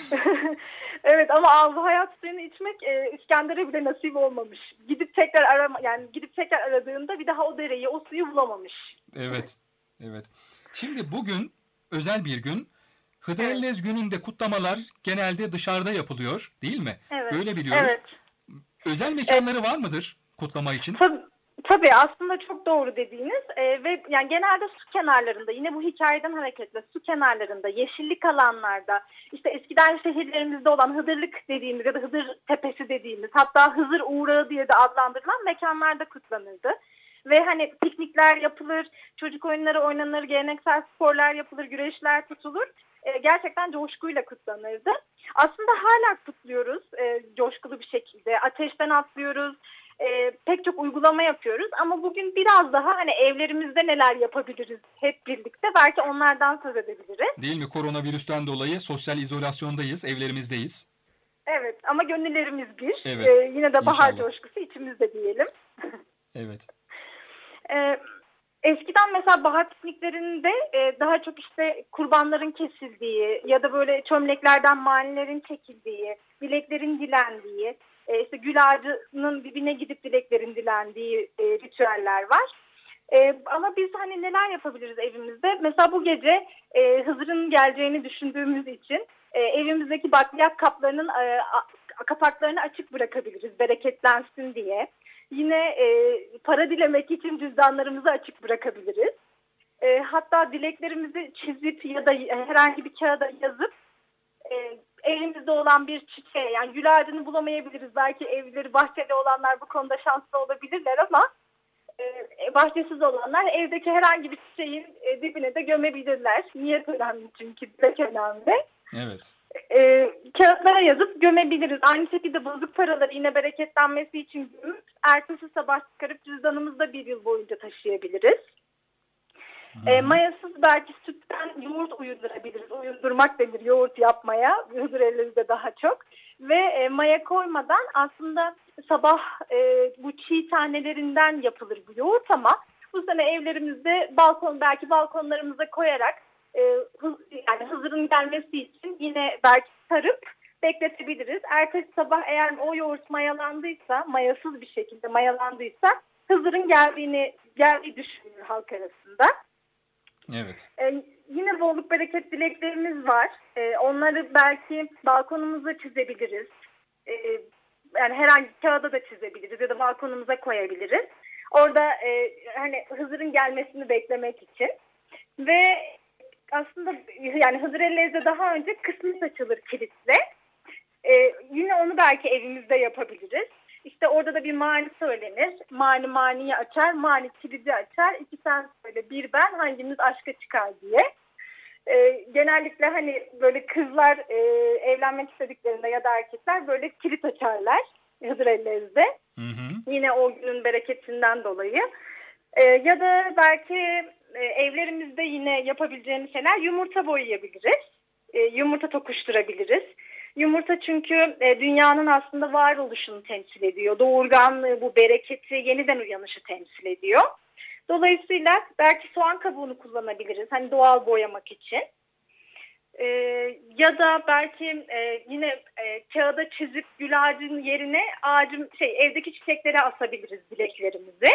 Evet, ama ağzı hayat suyunu içmek e, İskender'e bile nasip olmamış. Gidip tekrar arama, yani gidip tekrar aradığında bir daha o dereyi, o suyu bulamamış. Evet. Evet. Şimdi bugün özel bir gün. Hıdrellez Evet. gününde kutlamalar genelde dışarıda yapılıyor, değil mi? Evet. Böyle biliyoruz. Evet. Özel mekanları var mıdır kutlama için? Tabii, tabii aslında çok doğru dediğiniz e, ve yani genelde su kenarlarında, yine bu hikayeden hareketle su kenarlarında, yeşillik alanlarda, işte eskiden şehirlerimizde olan Hıdırlık dediğimiz ya da Hıdır Tepesi dediğimiz, hatta Hızır Uğrağı diye de adlandırılan mekanlarda kutlanırdı. Ve hani piknikler yapılır, çocuk oyunları oynanır, geleneksel sporlar yapılır, güreşler tutulur. E, gerçekten coşkuyla kutlanırdı. Aslında hala kutluyoruz e, coşkulu bir şekilde. Ateşten atlıyoruz, e, pek çok uygulama yapıyoruz. Ama bugün biraz daha hani evlerimizde neler yapabiliriz hep birlikte, belki onlardan söz edebiliriz. Değil mi? Koronavirüsten dolayı sosyal izolasyondayız, evlerimizdeyiz. Evet, ama gönüllerimiz bir. Evet, E, yine de bahar inşallah. coşkusu içimizde diyelim. Evet. Ee, eskiden mesela bahar pikniklerinde e, daha çok işte kurbanların kesildiği ya da böyle çömleklerden manilerin çekildiği, dileklerin dilendiği, e, işte gül ağacının dibine gidip dileklerin dilendiği e, ritüeller var. E, ama biz hani neler yapabiliriz evimizde? Mesela bu gece e, Hızır'ın geleceğini düşündüğümüz için e, evimizdeki bakliyat kaplarının e, a, kapaklarını açık bırakabiliriz, bereketlensin diye. Yine e, para dilemek için cüzdanlarımızı açık bırakabiliriz. E, hatta dileklerimizi çizip ya da herhangi bir kağıda yazıp e, elimizde olan bir çiçeğe, yani gül ağacını bulamayabiliriz. Belki evleri bahçeli olanlar bu konuda şanslı olabilirler ama e, bahçesiz olanlar evdeki herhangi bir çiçeğin e, dibine de gömebilirler. Niyet önemli, çünkü dilek önemli. Evet. E, kağıtlara yazıp gömebiliriz. Aynı şekilde bozuk paraları yine bereketlenmesi için gömüp ertesi sabah çıkarıp cüzdanımızda bir yıl boyunca taşıyabiliriz. E, mayasız belki sütten yoğurt uyundurabiliriz. Uyundurmak denir yoğurt yapmaya. Hıdrellez'de daha çok. Ve e, maya koymadan aslında sabah e, bu çiğ tanelerinden yapılır bu yoğurt, ama bu sene evlerimizde balkon, belki balkonlarımıza koyarak e, hız, yani Hızır'ın gelmesi için yine belki sarıp bekletebiliriz. Ertesi sabah eğer o yoğurt mayalandıysa, mayasız bir şekilde mayalandıysa Hızır'ın geldiğini geldiği düşünülür halk arasında. Evet. Ee, yine bolluk bereket dileklerimiz var. Ee, onları belki balkonumuza çizebiliriz. Ee, yani herhangi bir kağıda da çizebiliriz ya da balkonumuza koyabiliriz. Orada e, hani Hızır'ın gelmesini beklemek için. Ve aslında yani Hıdrellez'de daha önce kısmet açılır kilitle. Ee, yine onu belki evimizde yapabiliriz. İşte orada da bir mani söylenir. Mani maniyi açar, mani kilidi açar. İki sen söyle, bir ben, hangimiz aşka çıkar diye. Ee, genellikle hani böyle kızlar e, evlenmek istediklerinde ya da erkekler böyle kilit açarlar Hıdrellez'de. Hı hı. Yine o günün bereketinden dolayı. Ee, ya da belki e, evlerimizde yine yapabileceğimiz şeyler, yumurta boyayabiliriz. E, yumurta tokuşturabiliriz. Yumurta çünkü e, dünyanın aslında varoluşunu temsil ediyor. Doğurganlığı, bu bereketi, yeniden uyanışı temsil ediyor. Dolayısıyla belki soğan kabuğunu kullanabiliriz. Hani doğal boyamak için. E, ya da belki e, yine e, kağıda çizip gül ağacının yerine ağacın şey evdeki çiçeklere asabiliriz dileklerimizi.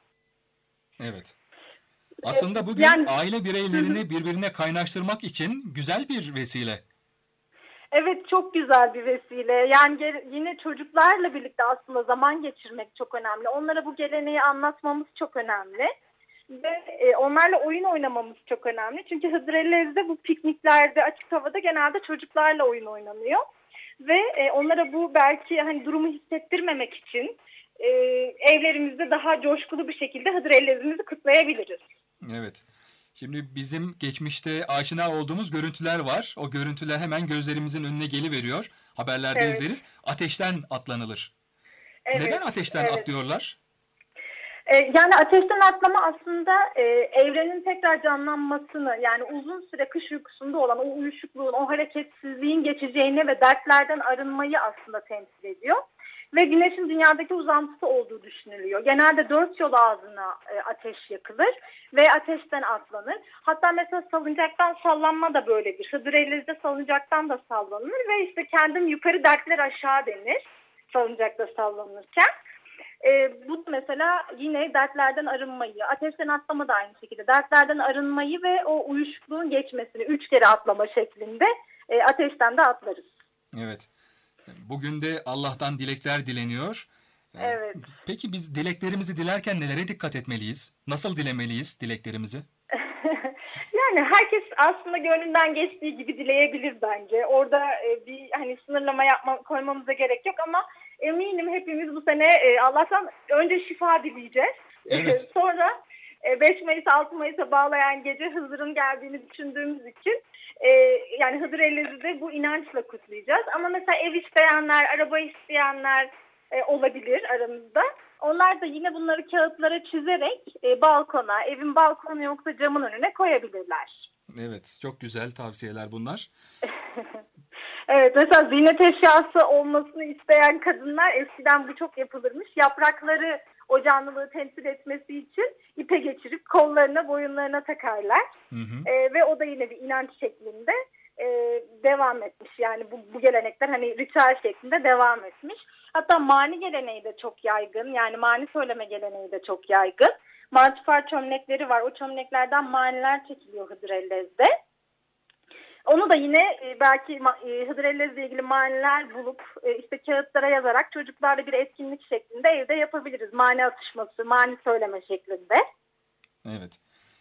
Evet. Aslında bugün Yani, aile bireylerini birbirine kaynaştırmak için güzel bir vesile. Evet, çok güzel bir vesile. Yani yine çocuklarla birlikte aslında zaman geçirmek çok önemli. Onlara bu geleneği anlatmamız çok önemli. Ve e, onlarla oyun oynamamız çok önemli. Çünkü Hıdrellez'de bu pikniklerde açık havada genelde çocuklarla oyun oynanıyor. Ve e, onlara bu belki hani durumu hissettirmemek için e, evlerimizde daha coşkulu bir şekilde Hıdrellez'imizi kutlayabiliriz. Evet. Şimdi bizim geçmişte aşina olduğumuz görüntüler var. O görüntüler hemen gözlerimizin önüne geliveriyor. Haberlerde Evet. izleriz. Ateşten atlanılır. Evet, Neden ateşten evet. atlıyorlar? Ee, yani ateşten atlama aslında e, evrenin tekrar canlanmasını, yani uzun süre kış uykusunda olan o uyuşukluğun, o hareketsizliğin geçeceğini ve dertlerden arınmayı aslında temsil ediyor. Ve güneşin dünyadaki uzantısı olduğu düşünülüyor. Genelde dört yol ağzına e, ateş yakılır ve ateşten atlanır. Hatta mesela salıncaktan sallanma da böyledir. Hıdrellez'de salıncaktan da sallanır ve işte kendim yukarı dertler aşağı denir salıncakta sallanırken. E, bu mesela yine dertlerden arınmayı, ateşten atlama da aynı şekilde dertlerden arınmayı ve o uyuşukluğun geçmesini üç kere atlama şeklinde e, ateşten de atlarız. Evet. Bugün de Allah'tan dilekler dileniyor. Evet. Peki biz dileklerimizi dilerken nelere dikkat etmeliyiz? Nasıl dilemeliyiz dileklerimizi? Yani herkes aslında gönlünden geçtiği gibi dileyebilir bence. Orada e, bir hani sınırlama yapma, koymamıza gerek yok ama eminim hepimiz bu sene e, Allah'tan önce şifa dileyeceğiz. Evet. Sonra e, beş Mayıs altı Mayıs'a bağlayan gece Hızır'ın geldiğini düşündüğümüz için e, yani Hıdrellez'i de bu inançla kutlayacağız. Ama mesela ev isteyenler, araba isteyenler e, olabilir aramızda. Onlar da yine bunları kağıtlara çizerek e, balkona, evin balkonu yoksa camın önüne koyabilirler. Evet, çok güzel tavsiyeler bunlar. Evet, mesela ziynet eşyası olmasını isteyen kadınlar, eskiden bu çok yapılırmış. Yaprakları o canlılığı temsil etmesi için ipe geçirip kollarına, boyunlarına takarlar. Hı hı. E, ve o da yine bir inanç şeklinde e, devam etmiş. Yani bu, bu gelenekler hani ritüel şeklinde devam etmiş. Hatta mani geleneği de çok yaygın. Yani mani söyleme geleneği de çok yaygın. Martifar çömlekleri var. O çömleklerden maniler çekiliyor Hıdrellez'de. Onu da yine e, belki e, Hıdrellez'le ilgili maniler bulup e, işte kağıtlara yazarak çocuklarla bir etkinlik şeklinde evde yapabiliriz. Mani atışması, mani söyleme şeklinde. Evet.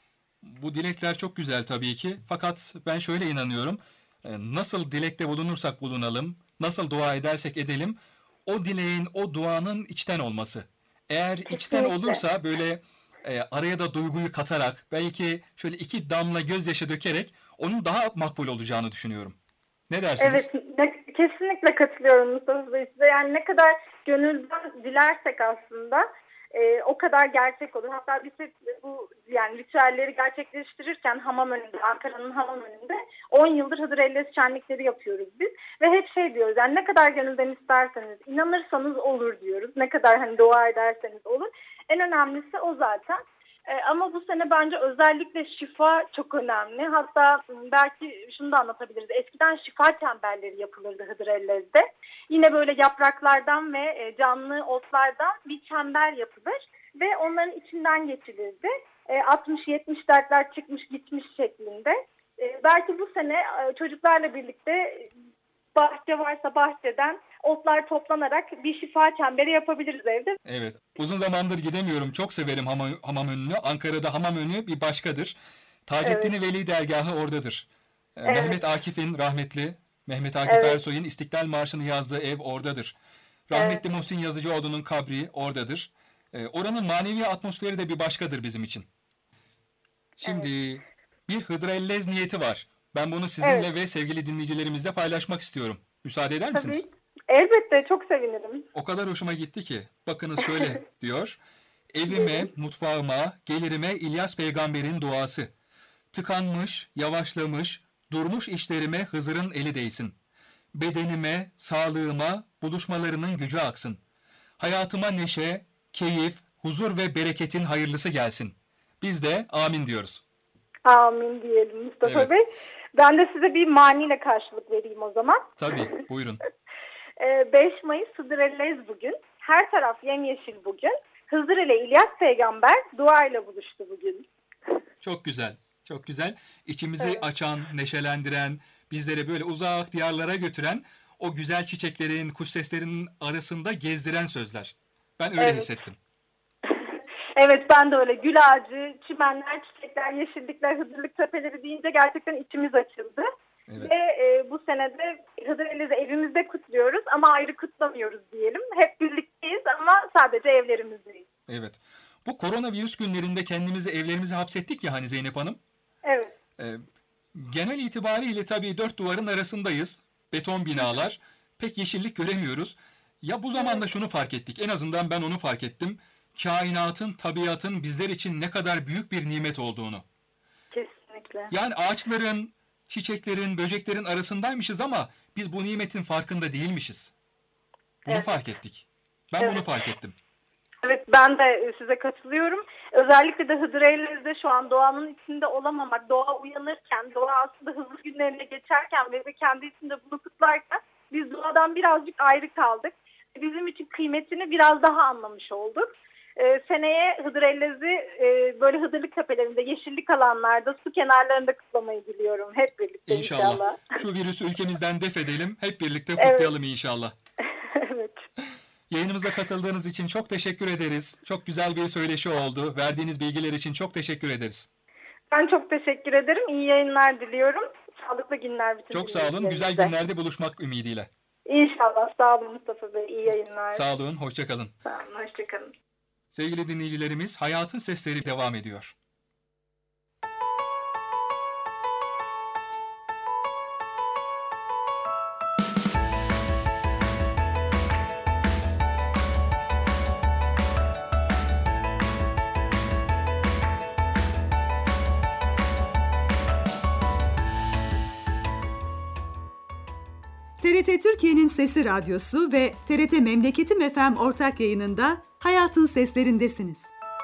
Bu dilekler çok güzel tabii ki. Fakat ben şöyle inanıyorum. Nasıl dilekte bulunursak bulunalım, nasıl dua edersek edelim, o dileğin, o duanın içten olması. Eğer Kesinlikle. içten olursa böyle e, araya da duyguyu katarak, belki şöyle iki damla gözyaşı dökerek onun daha makbul olacağını düşünüyorum. Ne dersiniz? Evet, ne, kesinlikle katılıyorum Mustafa Bey size. Yani ne kadar gönülden dilersek aslında e, o kadar gerçek olur. Hatta biz hep bu yani ritüelleri gerçekleştirirken hamam önünde, Ankara'nın hamam önünde on yıldır Hıdrellez şenlikleri yapıyoruz biz. Ve hep şey diyoruz, yani ne kadar gönülden isterseniz, inanırsanız olur diyoruz. Ne kadar hani dua ederseniz olur. En önemlisi o zaten. Ee, ama bu sene bence özellikle şifa çok önemli. Hatta belki şunu da anlatabiliriz. Eskiden şifa çemberleri yapılırdı Hıdrellez'de. Yine böyle yapraklardan ve canlı otlardan bir çember yapılır ve onların içinden geçilirdi. E, altmış yetmiş dertler çıkmış gitmiş şeklinde. E, belki bu sene e, çocuklarla birlikte bahçe varsa bahçeden otlar toplanarak bir şifa çemberi yapabiliriz evde. Evet. Uzun zamandır gidemiyorum. Çok severim hamam, hamam önünü. Ankara'da hamam önü bir başkadır. Taceddin Evet. Veli dergahı oradadır. Ee, Evet. Mehmet Akif'in rahmetli, Mehmet Akif Evet. Ersoy'un İstiklal Marşı'nı yazdığı ev oradadır. Rahmetli Muhsin Yazıcıoğlu'nun kabri oradadır. Ee, oranın manevi atmosferi de bir başkadır bizim için. Şimdi evet. Bir Hıdrellez niyeti var. Ben bunu sizinle evet. ve sevgili dinleyicilerimizle paylaşmak istiyorum. Müsaade eder misiniz? Tabii. Elbette, çok sevinirim. O kadar hoşuma gitti ki. Bakınız şöyle diyor. Evime, mutfağıma, gelirime İlyas peygamberin duası. Tıkanmış, yavaşlamış, durmuş işlerime Hızır'ın eli değsin. Bedenime, sağlığıma, buluşmalarının gücü aksın. Hayatıma neşe, keyif, huzur ve bereketin hayırlısı gelsin. Biz de amin diyoruz. Amin diyelim Mustafa Evet. Bey. Ben de size bir maniyle karşılık vereyim o zaman. Tabii, buyurun. beş Mayıs Hıdrellez bugün. Her taraf yemyeşil bugün. Hızır ile İlyas peygamber duayla buluştu bugün. Çok güzel, çok güzel. İçimizi Evet. açan, neşelendiren, bizleri böyle uzak diyarlara götüren, o güzel çiçeklerin, kuş seslerinin arasında gezdiren sözler. Ben öyle Evet. hissettim. Evet, ben de öyle. Gül ağacı, çimenler, çiçekler, yeşillikler, Hıdırlık tepeleri deyince gerçekten içimiz açıldı. Evet. Ve e, bu senede Hıdırellez'i evimizde kutluyoruz ama ayrı kutlamıyoruz diyelim. Hep birlikteyiz ama sadece evlerimizdeyiz. Evet. Bu koronavirüs günlerinde kendimizi evlerimize hapsettik ya hani Zeynep Hanım. Evet. Ee, genel itibariyle tabii dört duvarın arasındayız. Beton binalar. Pek yeşillik göremiyoruz. Ya bu zamanda şunu fark ettik. En azından ben onu fark ettim. Kainatın, tabiatın bizler için ne kadar büyük bir nimet olduğunu. Kesinlikle. Yani ağaçların, çiçeklerin, böceklerin arasındaymışız ama biz bu nimetin farkında değilmişiz. Bunu Evet. fark ettik. Ben Evet. bunu fark ettim. Evet, ben de size katılıyorum. Özellikle de Hıdırellez'de şu an doğanın içinde olamamak, doğa uyanırken, doğa aslında hızlı günlerine geçerken ve kendi içinde bunu kutlarken biz doğadan birazcık ayrı kaldık. Bizim için kıymetini biraz daha anlamış olduk. Ee, seneye Hıdırellez'i e, böyle Hıdırlık tepelerinde, yeşillik alanlarda, su kenarlarında kutlamayı diliyorum. Hep birlikte inşallah. İnşallah. Şu virüsü ülkemizden def edelim. Hep birlikte Evet. kutlayalım inşallah. Evet. Yayınımıza katıldığınız için çok teşekkür ederiz. Çok güzel bir söyleşi oldu. Verdiğiniz bilgiler için çok teşekkür ederiz. Ben çok teşekkür ederim. İyi yayınlar diliyorum. Sağlıklı günler bütün Çok sağ olun. Güzel dinleyicilerimize. günlerde buluşmak ümidiyle. İnşallah. Sağ olun Mustafa Bey. İyi yayınlar. Sağ olun. Hoşça kalın. Sağ olun. Hoşçakalın. Sevgili dinleyicilerimiz, Hayatın Sesleri devam ediyor. T R T Türkiye'nin Sesi Radyosu ve T R T Memleketim F M ortak yayınında Hayatın Seslerindesiniz.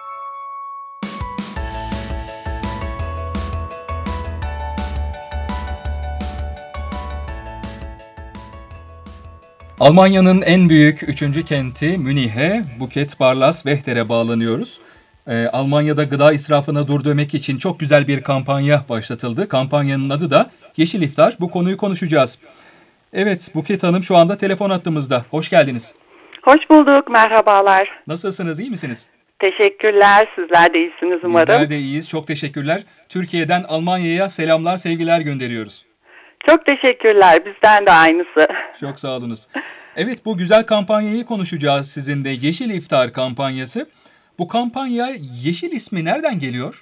Almanya'nın en büyük üçüncü kenti Münih'e, Buket Barlas Wächter'e bağlanıyoruz. Ee, Almanya'da gıda israfına dur demek için çok güzel bir kampanya başlatıldı. Kampanyanın adı da Yeşil İftar. Bu konuyu konuşacağız. Evet, Buket Hanım şu anda telefon hattımızda. Hoş geldiniz. Hoş bulduk, merhabalar. Nasılsınız, iyi misiniz? Teşekkürler, sizler de iyisiniz umarım. Bizler de iyiyiz, çok teşekkürler. Türkiye'den Almanya'ya selamlar, sevgiler gönderiyoruz. Çok teşekkürler, bizden de aynısı. Çok sağ olunuz. Evet, bu güzel kampanyayı konuşacağız sizinle. Yeşil İftar kampanyası. Bu kampanya, Yeşil ismi nereden geliyor?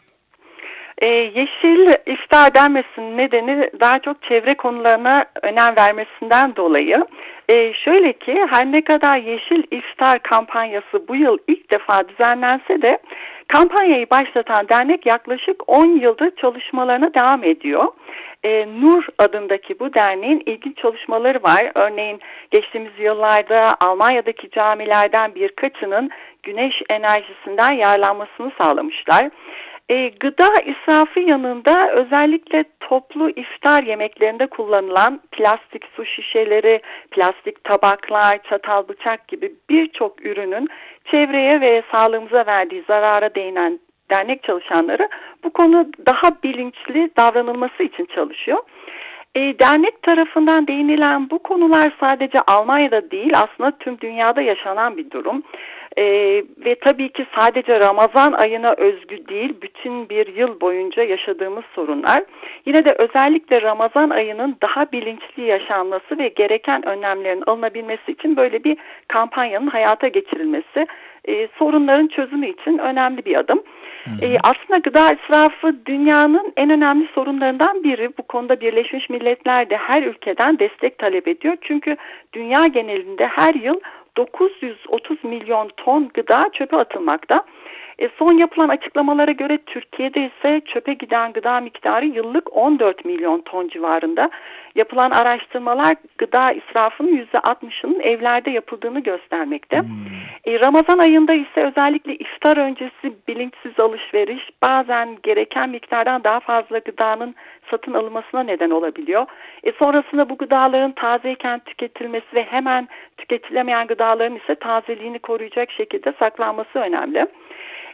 Ee, yeşil iftar denmesinin nedeni daha çok çevre konularına önem vermesinden dolayı. Ee, şöyle ki her ne kadar Yeşil İftar kampanyası bu yıl ilk defa düzenlense de kampanyayı başlatan dernek yaklaşık on yıldır çalışmalarına devam ediyor. Ee, Nur adındaki bu derneğin ilginç çalışmaları var. Örneğin geçtiğimiz yıllarda Almanya'daki camilerden birkaçının güneş enerjisinden yararlanmasını sağlamışlar. E, gıda israfı yanında özellikle toplu iftar yemeklerinde kullanılan plastik su şişeleri, plastik tabaklar, çatal bıçak gibi birçok ürünün çevreye ve sağlığımıza verdiği zarara değinen dernek çalışanları bu konu daha bilinçli davranılması için çalışıyor. E, dernek tarafından değinilen bu konular sadece Almanya'da değil aslında tüm dünyada yaşanan bir durum. E, ve tabii ki sadece Ramazan ayına özgü değil bütün bir yıl boyunca yaşadığımız sorunlar. Yine de özellikle Ramazan ayının daha bilinçli yaşanması ve gereken önlemlerin alınabilmesi için böyle bir kampanyanın hayata geçirilmesi e, sorunların çözümü için önemli bir adım. E, aslında gıda israfı dünyanın en önemli sorunlarından biri. Bu konuda Birleşmiş Milletler de her ülkeden destek talep ediyor. Çünkü dünya genelinde her yıl dokuz yüz otuz milyon ton gıda çöpe atılmakta. E, son yapılan açıklamalara göre Türkiye'de ise çöpe giden gıda miktarı yıllık on dört milyon ton civarında. Yapılan araştırmalar gıda israfının yüzde altmışının evlerde yapıldığını göstermekte. Hmm. E, Ramazan ayında ise özellikle iftar öncesi bilinçsiz alışveriş bazen gereken miktardan daha fazla gıdanın satın alınmasına neden olabiliyor. E, sonrasında bu gıdaların tazeyken tüketilmesi ve hemen tüketilemeyen gıdaların ise tazeliğini koruyacak şekilde saklanması önemli.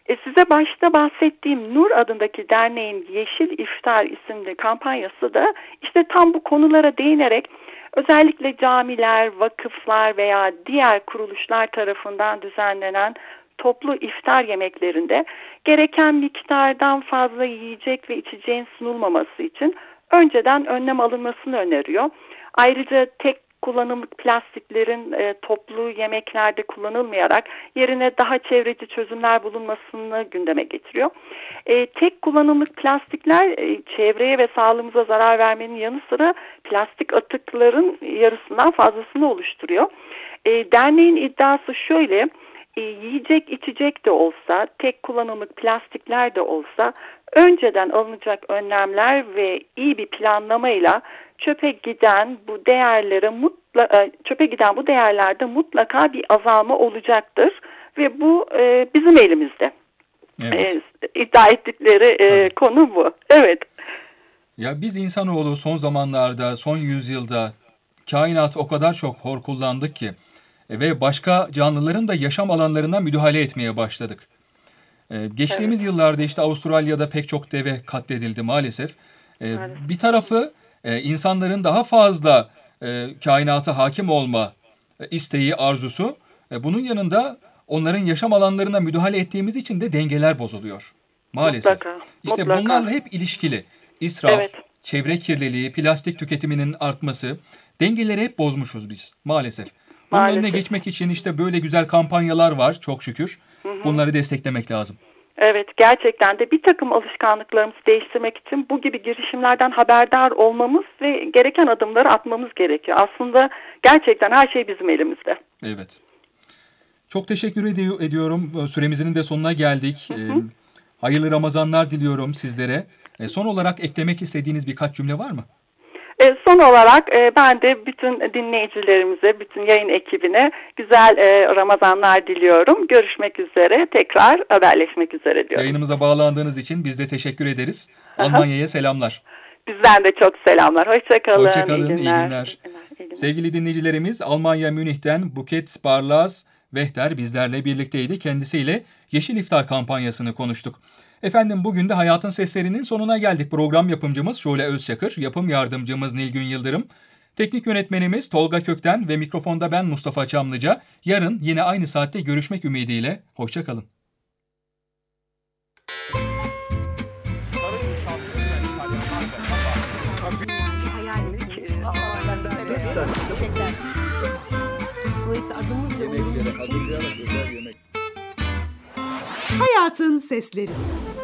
E, size başta bahsettiğim Nur adındaki derneğin Yeşil İftar isimli kampanyası da işte tam bu konulara değinerek özellikle camiler, vakıflar veya diğer kuruluşlar tarafından düzenlenen toplu iftar yemeklerinde gereken miktardan fazla yiyecek ve içeceğin sunulmaması için önceden önlem alınmasını öneriyor. Ayrıca tek kullanımlık plastiklerin e, toplu yemeklerde kullanılmayarak yerine daha çevreci çözümler bulunmasını gündeme getiriyor. E, tek kullanımlık plastikler e, çevreye ve sağlığımıza zarar vermenin yanı sıra plastik atıkların yarısından fazlasını oluşturuyor. E, derneğin iddiası şöyle: e, yiyecek içecek de olsa, tek kullanımlık plastikler de olsa önceden alınacak önlemler ve iyi bir planlamayla çöpe giden bu değerlere mutla, çöpe giden bu değerlerde mutlaka bir azalma olacaktır ve bu e, bizim elimizde. Evet. E, iddia ettikleri e, konu bu. Evet. Ya biz insanoğlu son zamanlarda, son yüzyılda kainat o kadar çok hor kullandık ki e, ve başka canlıların da yaşam alanlarına müdahale etmeye başladık. E, geçtiğimiz evet. yıllarda işte Avustralya'da pek çok deve katledildi maalesef. E, maalesef. Bir tarafı Ee, insanların daha fazla e, kainata hakim olma e, isteği, arzusu. E, bunun yanında onların yaşam alanlarına müdahale ettiğimiz için de dengeler bozuluyor. Maalesef. Mutlaka, işte mutlaka. Bunlarla hep ilişkili. İsraf, evet. çevre kirliliği, plastik tüketiminin artması, dengeleri hep bozmuşuz biz maalesef. Bunun maalesef. önüne geçmek için işte böyle güzel kampanyalar var çok şükür. Hı hı. Bunları desteklemek lazım. Evet, gerçekten de bir takım alışkanlıklarımızı değiştirmek için bu gibi girişimlerden haberdar olmamız ve gereken adımları atmamız gerekiyor. Aslında gerçekten her şey bizim elimizde. Evet. Çok teşekkür ed- ediyorum. Süremizin de sonuna geldik. Hı hı. Ee, hayırlı Ramazanlar diliyorum sizlere. Ee, son olarak eklemek istediğiniz birkaç cümle var mı? E, son olarak e, ben de bütün dinleyicilerimize, bütün yayın ekibine güzel e, Ramazanlar diliyorum. Görüşmek üzere, tekrar haberleşmek üzere diyorum. Yayınımıza bağlandığınız için biz de teşekkür ederiz. Almanya'ya selamlar. Bizden de çok selamlar. Hoşçakalın. Hoşçakalın, iyi günler. İyi günler. İyi günler. Sevgili dinleyicilerimiz, Almanya Münih'ten Buket Barlas Vehter bizlerle birlikteydi. Kendisiyle Yeşil İftar kampanyasını konuştuk. Efendim bugün de Hayatın Seslerinin sonuna geldik. Program yapımcımız Şule Özçakır, yapım yardımcımız Nilgün Yıldırım, teknik yönetmenimiz Tolga Kökten ve mikrofonda ben Mustafa Çamlıca. Yarın yine aynı saatte görüşmek ümidiyle. Hoşçakalın. Hayatın Sesleri.